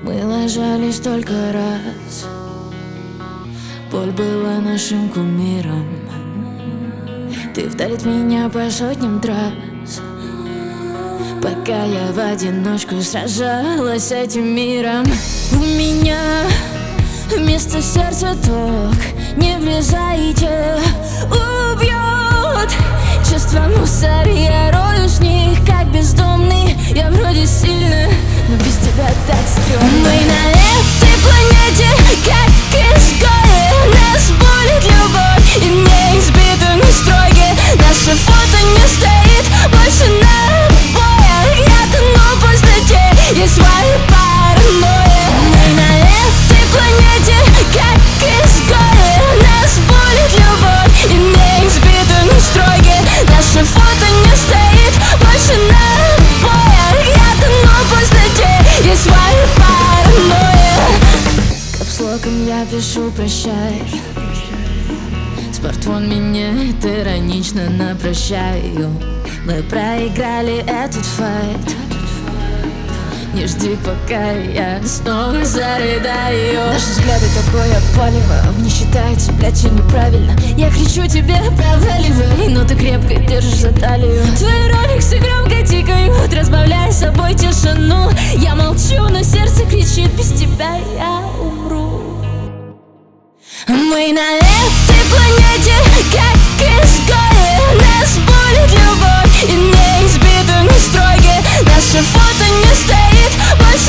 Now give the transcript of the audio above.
Мы ложались только раз. Боль была нашим кумиром. Ты вдали от меня по сотням трасс, пока я в одиночку сражалась с этим миром. У меня вместо сердца ток. Не влезайте, убьет. Чувства мусор, я роюсь в них, как бездомный. Я вроде сильная, но без тебя так стрёмно. Мы на этой планете, как изгои. Нас болит любовь, и неизбитым строги. Наше фото не стоит больше на обоях. Я тону в пустоте, есть свои паранойя. Мы на этой планете, как изгои. Нас болит любовь, и неизбитым строги. Наше фото не стоит больше на обоях. Я тону в пустоте, есть свои паранойя. Капслоком я пишу прощай. Смартфон меняет иронично на прощаю. Мы проиграли этот файт. Не жди, пока я снова зарыдаю. Наши взгляды такое палево. Не считается, блядь, все неправильно. Я кричу тебе, проваливай, но ты крепко держишь за талию. Твои роликсы громко тикают, разбавляя собой тишину. Я молчу, но сердце кричит: без тебя я умру. Мы на этой планете, как изгои. Нас болит любовь, и неизбитым строги. Наше фото не стоит больше